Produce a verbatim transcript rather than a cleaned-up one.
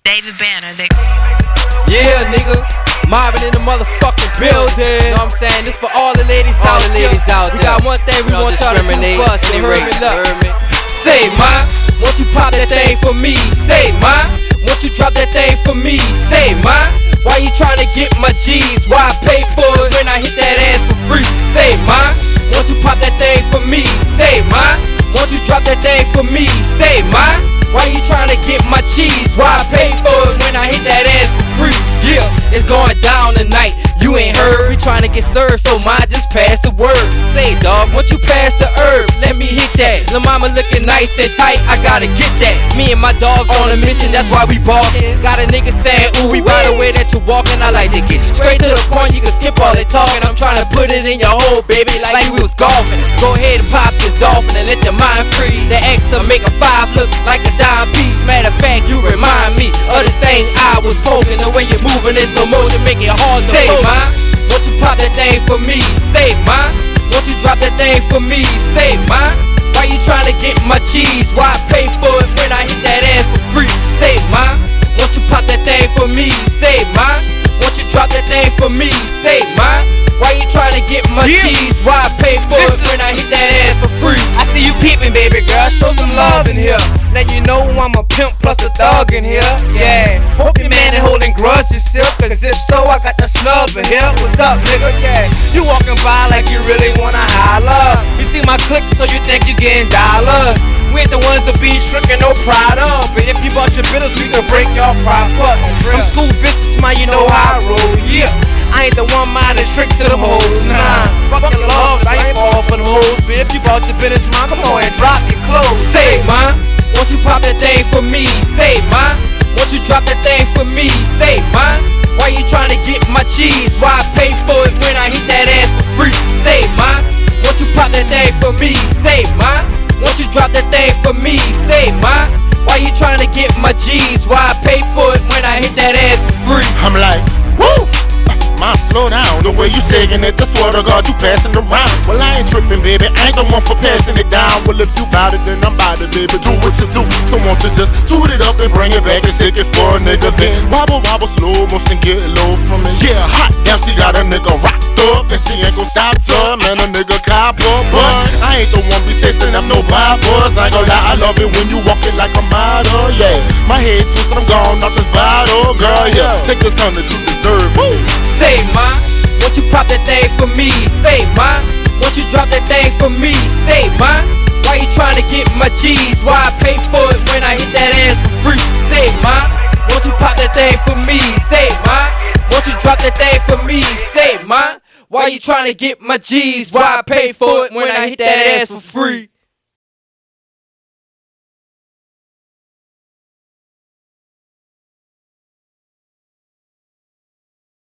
David Banner. They yeah, nigga. Mobbing in the motherfucking building. Know what I'm saying? This for all the ladies all out the ladies there. out we there. got one thing we want y'all to do for us. You heard me, look. Say, ma, won't you pop that thing for me? Say, ma, won't you drop that thing for me? Say, ma, why you tryna get my G's? Why pay for it when I hit that ass for free? Say, ma, won't you pop that thing for me? Say, ma, won't you drop that thing for me? Say, ma, why you tryna get my cheese? Why pay for it when I hit that ass for free? Yeah, it's going down tonight. You ain't heard, we tryna get served, so ma, just pass the word. Say, dog, once you pass the herb, let me hit that. Lil' mama looking nice and tight, I gotta get that. Me and my dogs on a mission, that's why we ballin'. Got a nigga saying, ooh, we by the way that you walkin'. I like to get straight to the point, you can skip all that talking. I'm tryna put it in your hole, baby, like we was golfing. Go ahead and pop this dolphin and let your mind free. The X will make a five look like a dime piece. Matter of fact, you remind me of this thing I was poking. The way you're moving in slow motion, make it hard to say, ma, won't you pop that thing for me? Say, ma, won't you drop that thing for me? Say, ma, why you tryna get my cheese? Why pay for it when I hit that ass for free? Say, ma, won't you pop that thing for me? Say, ma, won't you drop that thing for me? Say, ma, why you tryna get my yeah. cheese? Why pay for it when I hit that ass for free? I see you peeping, baby girl, show some love in here. Now you know I'm a pimp plus a thug in here. Yeah, hope your man ain't holding grudges still, cause if so, I got the snub in here. What's up, nigga? Yeah, you walking by like you really wanna holler. You see my click, so you think you getting dollars. We ain't the ones to be tricking no pride of. But if you bought your business, we can break your pride up. I'm school business, man, you know how I roll. Yeah, I ain't the one minding trick to them hoes. Nah, fuck your love, I ain't fall for them hoes. But if you bought your business, man, come on and drop your clothes. Say, man, won't you pop that thing for me? Say, ma, won't you drop that thing for me? Say, ma, why you tryna get my cheese? Why pay for it when I hit that ass for free? Say, ma, won't you pop that thing for me? Say, ma, won't you drop that thing for me? Say, ma, why you tryna get my G's? Why pay for it when I hit that ass for free? I'm like, woo! Ma, slow down, the way you saying it, the swear to God you passing around. Well, I ain't tripping, baby, I ain't the one for passing it down. Well, if you bout it, then I'm bout it, baby, do what you do. So won't you just toot it up and bring it back and shake it for a nigga then wobble, wobble, slow motion, get low from me. Yeah, hot damn, she got a nigga rocked up and she ain't gon' stop to man, a nigga cop up. But I ain't the one be chasing them no bad boys. I ain't gon' lie, I love it when you walking like a model, yeah. My head twisted, I'm gone off this bottle, girl, yeah. Take this on that you deserve, woo. Say, ma, won't you pop that thing for me? Say, ma, won't you drop that thing for me? Say, ma, why you tryna get my cheese? Why pay for it when I hit that ass for free? Say, ma, won't you pop that thing for me? Say, ma, won't you drop that thing for me? Say, ma, why you tryna get my G's? Why pay for it when I hit that ass for free?